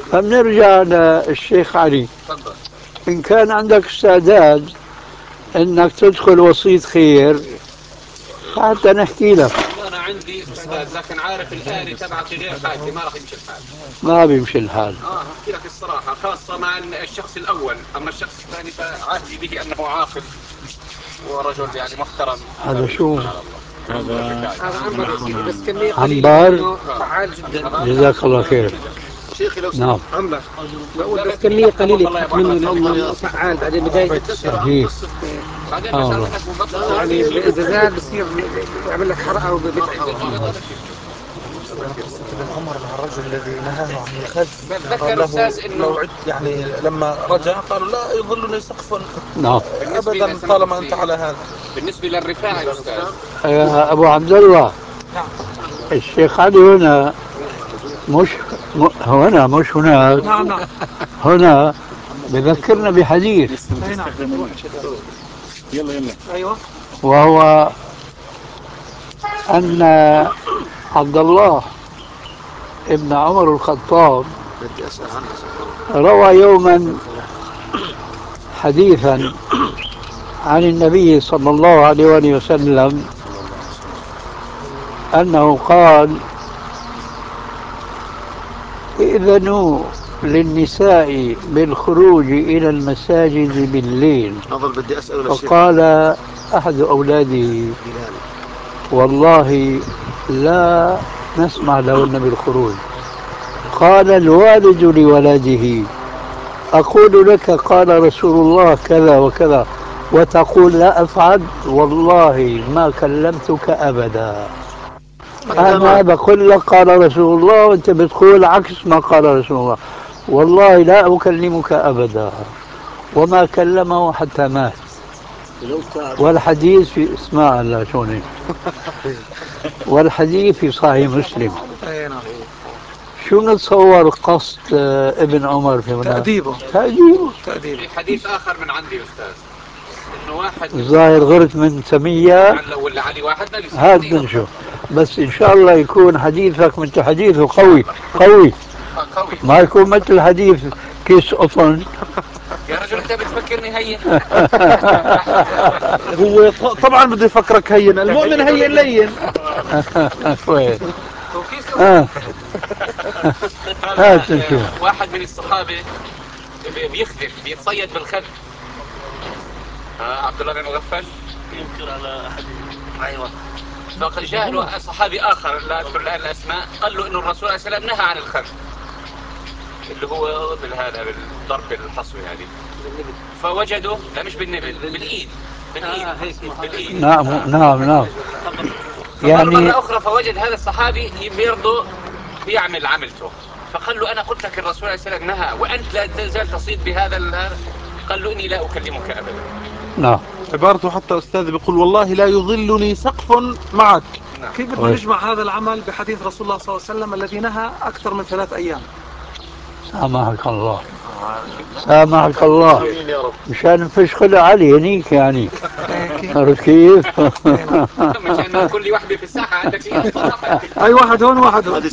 فبنرجع للشيخ علي. تفضل. إن كان عندك استعداد إنك تدخل وسيط خير حتى نحكي لك. أنا عندي استعداد، لكن عارف الآلي تبعتي غير حالتي ما راح يمشي الحال. ما بيمشي الحال. أحكي لك الصراحة، خاصة مع الشخص الأول. أما الشخص الثاني فعهدي به أنه عاقل ورجل يعني محترم. هذا شو؟ هذا عنبر، بس كمية عنبر. فعال جدا. جزاك الله خير. شيخي لو نعم. عنبر بقول بس كمية قليلة تحط منه لأنه فعال بعدين بداية عجيب. بعدين الله. يعني إذا زاد بصير يعمل لك حرقة وبتعب. قصة ابن عمر مع الرجل الذي نهاه عن الخذ، قال بتذكر له أستاذ إنه يعني لما رجع قالوا لا يظلني سقف نعم. أبدا طالما أنت على هذا. بالنسبة للرفاعي أستاذ. يا أبو عبد الله، الشيخ علي هنا مش هنا مش هناك. نعم نعم. هنا بذكرنا بحديث، يلا أيوة. وهو أن عبد الله ابن عمر الخطاب روى يوما حديثا عن النبي صلى الله عليه وآله وسلم أنه قال: ائذنوا للنساء بالخروج إلى المساجد بالليل. بدي أسأله فقال أحد أولاده: والله لا نسمع لهن بالخروج. قال الوالد لولده: أقول لك قال رسول الله كذا وكذا وتقول لا أفعل، والله ما كلمتك أبدا. أنا بقول لك قال رسول الله وأنت بتقول عكس ما قال رسول الله، والله لا أكلمك أبدا. وما كلمه حتى مات. والحديث في اسماء الله شوني والحديث في صحيح مسلم. شو نتصور قصد ابن عمر في هنا؟ تأديبه. في حديث آخر من عندي أستاذ، إنه واحد الظاهر غرت من سمية ولا علي واحد هاد بنشوف. بس إن شاء الله يكون حديثك مثل حديثه قوي قوي، ما يكون مثل حديث كيس قطن. يا رجل أنت بتفكرني هين. هو طبعا بده يفكرك هين، المؤمن هين لين. كويس. واحد من الصحابة بيخذف بيتصيد بالخذ. عبد الله بن مغفل ينكر على حديث. ايوه. فقد جاء له صحابي اخر لا اذكر الان الاسماء، قال له انه الرسول عليه السلام نهى عن الخذ اللي هو بالهذا بالضرب الحصوي يعني. فوجدوا لا مش بالنبل بالايد بالايد. نعم نعم نعم. يعني مرة أخرى فوجد هذا الصحابي برضه بيعمل عملته، فقال له أنا قلت لك الرسول عليه السلام نهى وأنت لا تزال تصيد بهذا. قال له إني لا أكلمك أبدا. نعم. عبارته حتى أستاذ بيقول والله لا يظلني سقف معك. كيف بدنا نجمع هذا العمل بحديث رسول الله صلى الله عليه وسلم الذي نهى أكثر من 3 أيام؟ سامحك الله سامحك الله، مشان نفشخل علي هنيك يعني. عرفت كيف؟ مشان كل واحدة في الساحة عندك فيها صراحة. أي واحد هون وواحد هون.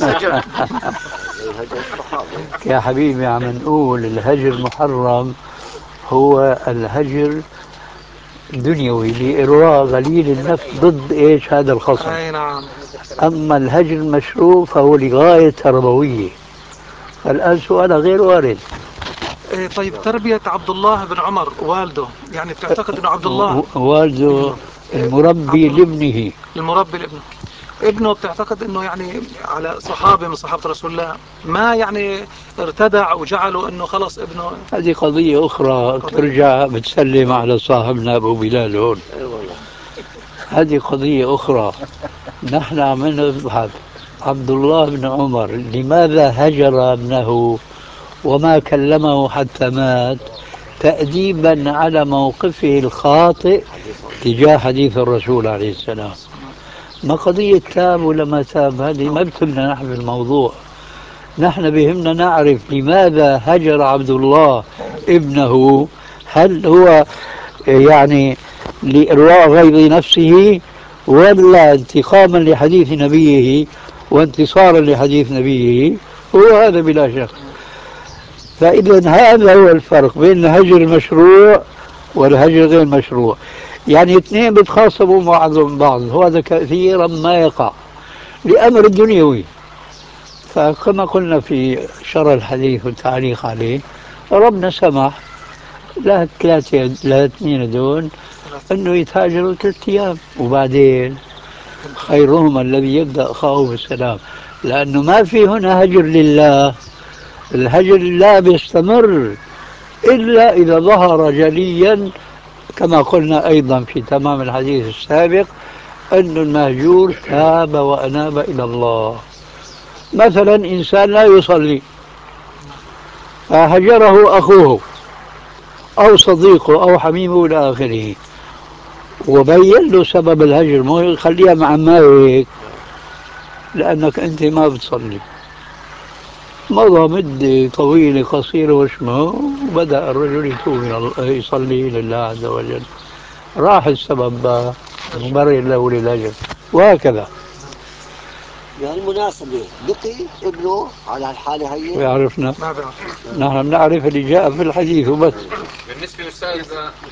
يا حبيبي عم نقول الهجر المحرم هو الهجر دنيوي لإرواء غليل النفس ضد إيش هذا الخصم. أي نعم. أما الهجر المشروع فهو لغاية تربوية. فالآن سؤال غير وارد. طيب تربية عبد الله بن عمر والده، يعني بتعتقد أنه عبد الله والده المربي لابنه، المربي لابنه، ابنه بتعتقد أنه يعني على صحابة من صحابة رسول الله ما يعني ارتدع وجعله أنه خلص ابنه؟ هذه قضية أخرى ترجع بتسلم على صاحبنا أبو بلال هون. هذه قضية أخرى. نحن عم نبحث عبد الله بن عمر لماذا هجر ابنه وما كلمه حتى مات، تأديبا على موقفه الخاطئ تجاه حديث الرسول عليه السلام. ما قضية تاب ولا ما تاب، هذه ما بتهمنا نحن في الموضوع. نحن بهمنا نعرف لماذا هجر عبد الله ابنه. هل هو يعني لإرواء غيظ نفسه، ولا انتقاما لحديث نبيه وانتصارا لحديث نبيه؟ هو هذا بلا شك. فإذا هذا هو الفرق بين الهجر المشروع والهجر غير المشروع. يعني اثنين بيتخاصموا بعضهم بعض، وهذا كثيرا ما يقع لأمر دنيوي. فكما قلنا في شرح الحديث والتعليق عليه، ربنا سمح للثلاثة الاثنين دول انه يتهاجروا 3 ايام، وبعدين خيرهم الذي يبدا اخاه بالسلام، لانه ما في هنا هجر لله. الهجر لله بيستمر الا اذا ظهر جليا، كما قلنا ايضا في تمام الحديث السابق، ان المهجور تاب واناب الى الله. مثلا انسان لا يصلي فهجره اخوه أو صديقه أو حميمه إلى آخره، وبين له سبب الهجر، مو يخليها مع ما هيك لأنك أنت ما بتصلي. مضى مدة طويلة قصيرة وشمه، وبدأ الرجل يتوب إلى الله، يصلي لله عز وجل، راح السبب مبرر له للهجر، وهكذا. يعني المناسبة بقي ابنه على الحالة هي؟ ويعرفنا ما بعرف. نحن بنعرف اللي جاء في الحديث وبس. بالنسبة للأستاذ